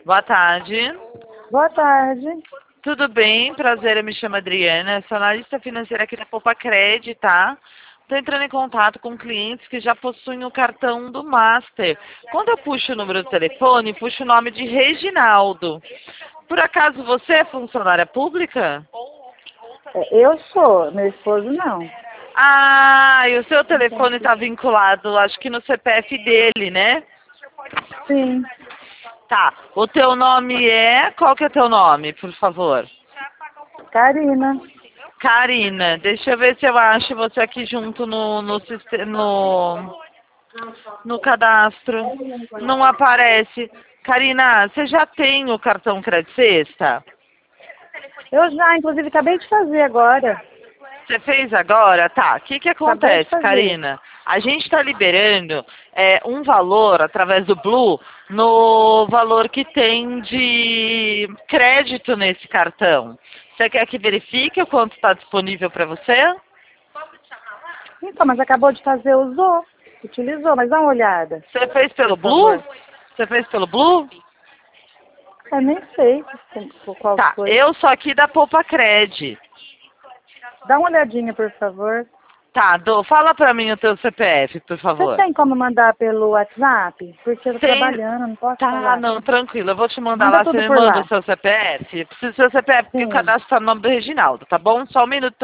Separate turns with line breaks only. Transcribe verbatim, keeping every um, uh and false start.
Boa tarde.
Boa tarde.
Tudo bem? Prazer, eu me chamo Adriana, sou analista financeira aqui da Poupa-Cred, tá? Estou entrando em contato com clientes que já possuem o cartão do Master. Quando eu puxo o número do telefone, puxo o nome de Reginaldo. Por acaso você é funcionária pública?
É, Eu sou, meu esposo não.
Ah, e o seu telefone está vinculado, acho que no C P F dele, né?
Sim,
Tá, o teu nome é... Qual que é teu nome, por favor?
Karina.
Karina, deixa eu ver se eu acho você aqui junto no, no, siste- no, no cadastro. Não aparece. Karina, você já tem o cartão Credit Sexta?
Eu já, inclusive, acabei de fazer agora.
Você fez agora? Tá. O que que
Acabei de
acontece,
fazer.
Karina? A gente está liberando é, um valor através do Blue no valor que tem de crédito nesse cartão. Você quer que verifique o quanto está disponível para você?
Então, mas acabou de fazer, usou. Utilizou, mas dá uma olhada,
Você fez pelo
por
Blue?
favor.
Você fez pelo Blue?
Eu nem sei com- qual
Tá,
foi.
eu sou aqui da Poupa-Cred.
Dá uma olhadinha, por favor.
Tá, Dô, fala pra mim o teu C P F, por
Você
favor.
tem como mandar pelo WhatsApp? Porque eu tô
Tem...
trabalhando, não posso
Tá,
falar.
não, tranquilo. Eu vou te mandar
Manda
lá, você
tudo
me
por
manda o
lá.
seu C P F. Preciso do seu C P F, porque o
Sim.
cadastro tá no nome do Reginaldo, tá bom? Só um minuto.